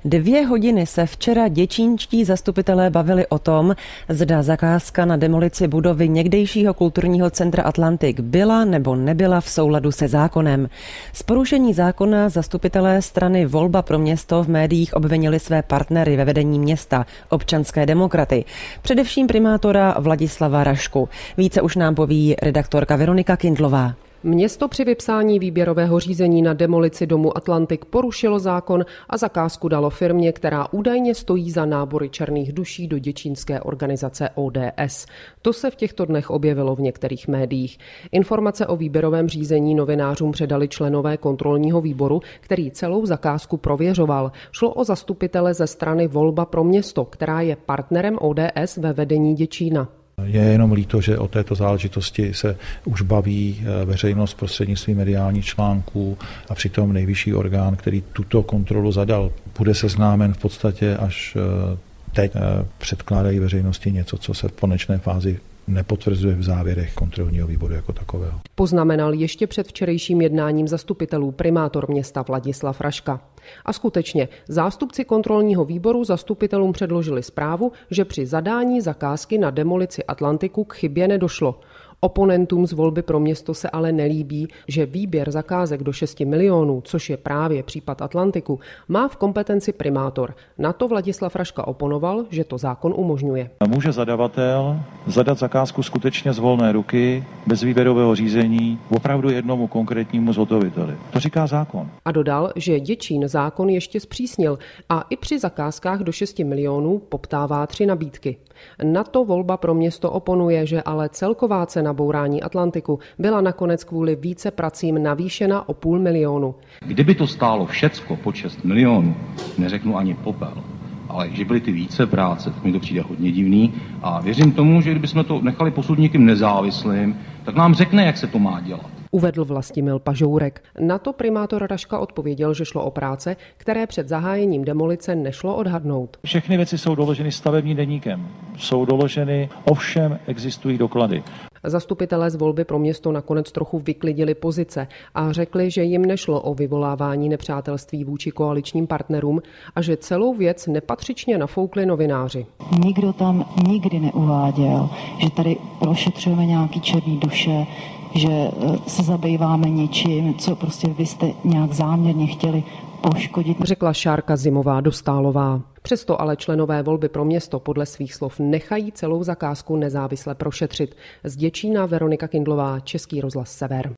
2 hodiny se včera děčínští zastupitelé bavili o tom, zda zakázka na demolici budovy někdejšího kulturního centra Atlantik byla nebo nebyla v souladu se zákonem. Z porušení zákona zastupitelé strany Volba pro město v médiích obvinili své partnery ve vedení města, občanské demokraty, především primátora Vladislava Rašku. Více už nám poví redaktorka Veronika Kindlová. Město při vypsání výběrového řízení na demolici domu Atlantik porušilo zákon a zakázku dalo firmě, která údajně stojí za nábory černých duší do děčínské organizace ODS. To se v těchto dnech objevilo v některých médiích. Informace o výběrovém řízení novinářům předali členové kontrolního výboru, který celou zakázku prověřoval. Šlo o zastupitele ze strany Volba pro město, která je partnerem ODS ve vedení Děčína. Je jenom líto, že o této záležitosti se už baví veřejnost prostřednictvím mediálních článků a přitom nejvyšší orgán, který tuto kontrolu zadal, bude seznámen v podstatě až teď. Předkládají veřejnosti něco, co se v konečné fázi nepotvrzuje v závěrech kontrolního výboru jako takového. Poznamenal ještě před včerejším jednáním zastupitelů primátor města Vladislav Raška. A skutečně, zástupci kontrolního výboru zastupitelům předložili zprávu, že při zadání zakázky na demolici Atlantiku k chybě nedošlo. Oponentům z Volby pro město se ale nelíbí, že výběr zakázek do 6 milionů, což je právě případ Atlantiku, má v kompetenci primátor. Na to Vladislav Raška oponoval, že to zákon umožňuje. Může zadavatel zadat zakázku skutečně z volné ruky, bez výběrového řízení, opravdu jednomu konkrétnímu zhotoviteli. To říká zákon. A dodal, že Děčín zákon ještě zpřísnil a i při zakázkách do 6 milionů poptává 3 nabídky. Na to Volba pro město oponuje, že ale celková cena bourání Atlantiku byla nakonec kvůli více pracím navýšena o 500 000. Kdyby to stálo všecko po 6 milionů, neřeknu ani popel, ale že byly ty více práce, tak mi to přijde hodně divný a věřím tomu, že kdybychom to nechali posoudit někým nezávislým, tak nám řekne, jak se to má dělat. Uvedl Vlastimil Pažourek. Na to primátor Raška odpověděl, že šlo o práce, které před zahájením demolice nešlo odhadnout. Všechny věci jsou doloženy stavebním deníkem. Jsou doloženy, ovšem existují doklady. Zastupitelé z Volby pro město nakonec trochu vyklidili pozice a řekli, že jim nešlo o vyvolávání nepřátelství vůči koaličním partnerům a že celou věc nepatřičně nafoukli novináři. Nikdo tam nikdy neuváděl, že tady prošetřujeme nějaký černý duše, že se zabýváme něčím, co prostě vy jste nějak záměrně chtěli poškodit. Řekla Šárka Zimová-Dostálová. Přesto ale členové Volby pro město podle svých slov nechají celou zakázku nezávisle prošetřit. Z Děčína Veronika Kindlová, Český rozhlas Sever.